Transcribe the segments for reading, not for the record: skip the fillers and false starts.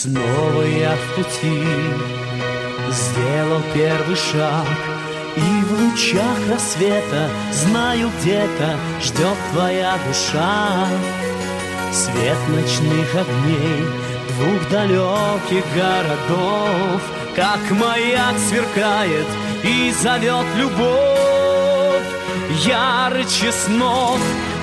Снова я в пути, сделал первый шаг, и в лучах рассвета знаю, где-то ждет твоя душа. Свет ночных огней двух далеких городов, как маяк сверкает и зовет любовь. Ярче снов,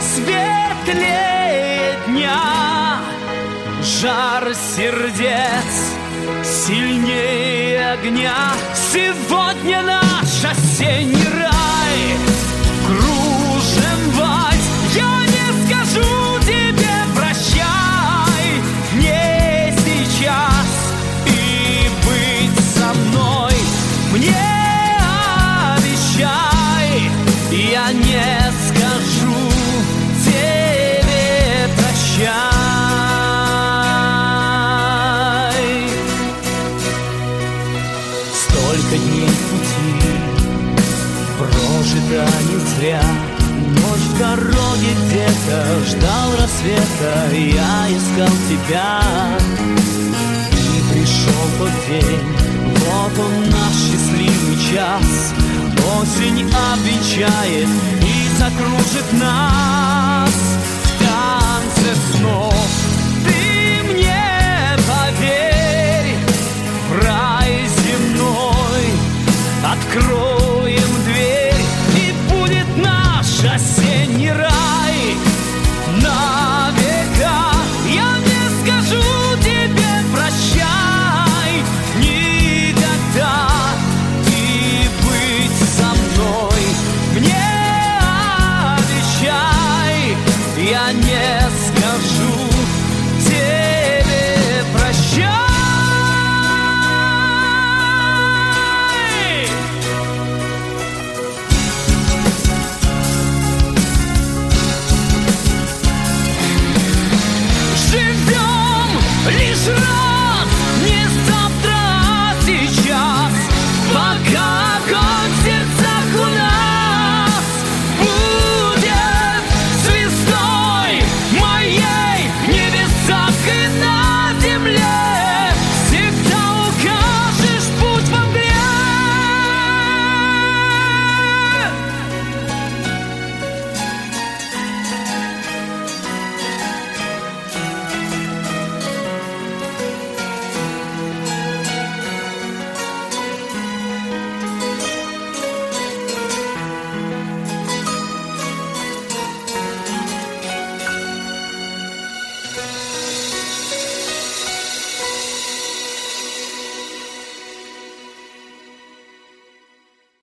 светлее дня, жар сердец сильнее огня. Сегодня наш осенний рай, кружим вальс. Я не скажу тебе прощай, не сейчас, и быть со мной мне обещай. Я не скажу тебе прощай. Столько дней пути прожито не зря. Ночь в дороге где-то ждал рассвета, я искал тебя. И пришел тот день, вот он наш счастливый час. Осень обвенчает и закружит нас в танце снов.